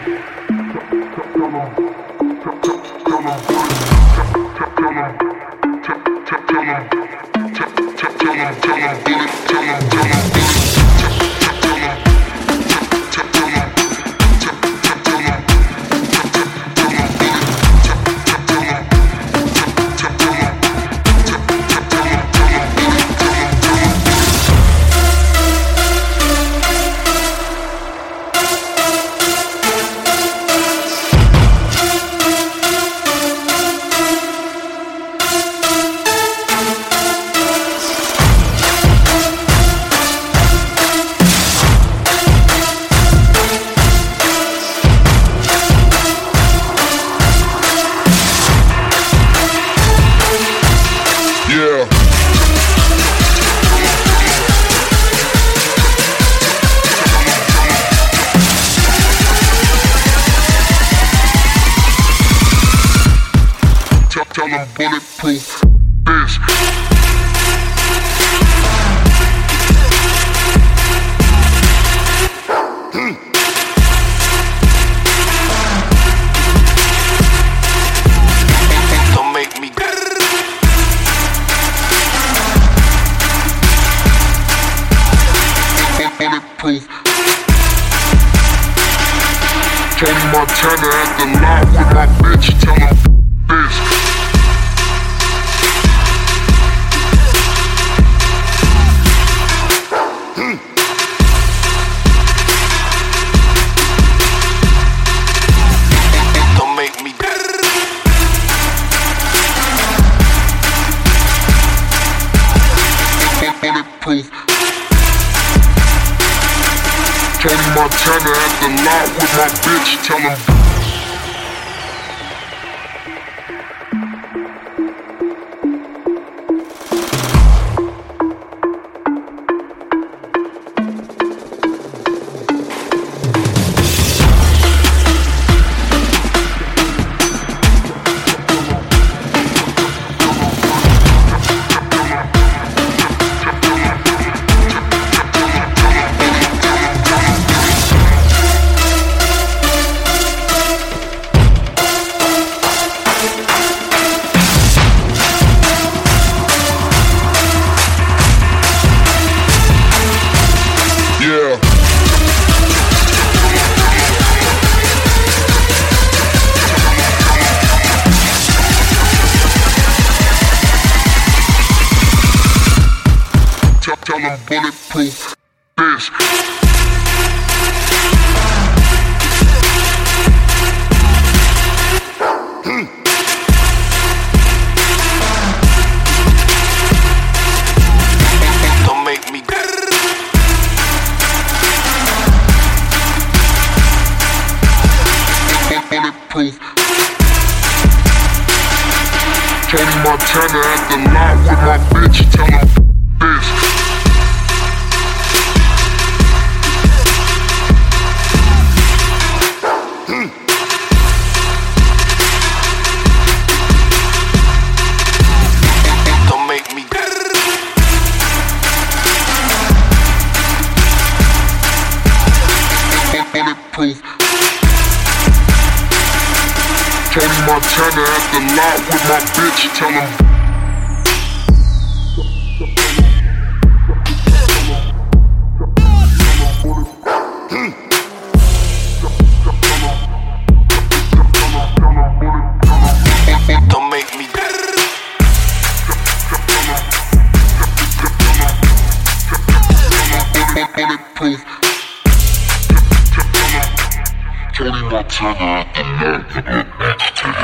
Tell them bulletproof this. Don't make me bulletproof. Tony Montana at the lot with my bitch. Tell him this. Don't make me bulletproof. Tony Montana at the lot with my bitch. Tell him tell them bulletproof this. Don't make me bulletproof. Tony Montana at the lot with my bitch. Tell him this. Don't make me bulletproof. Tony Montana at the lot with my bitch. Tell him don't make me bulletproof. Tony Montana at the lot with my bitch.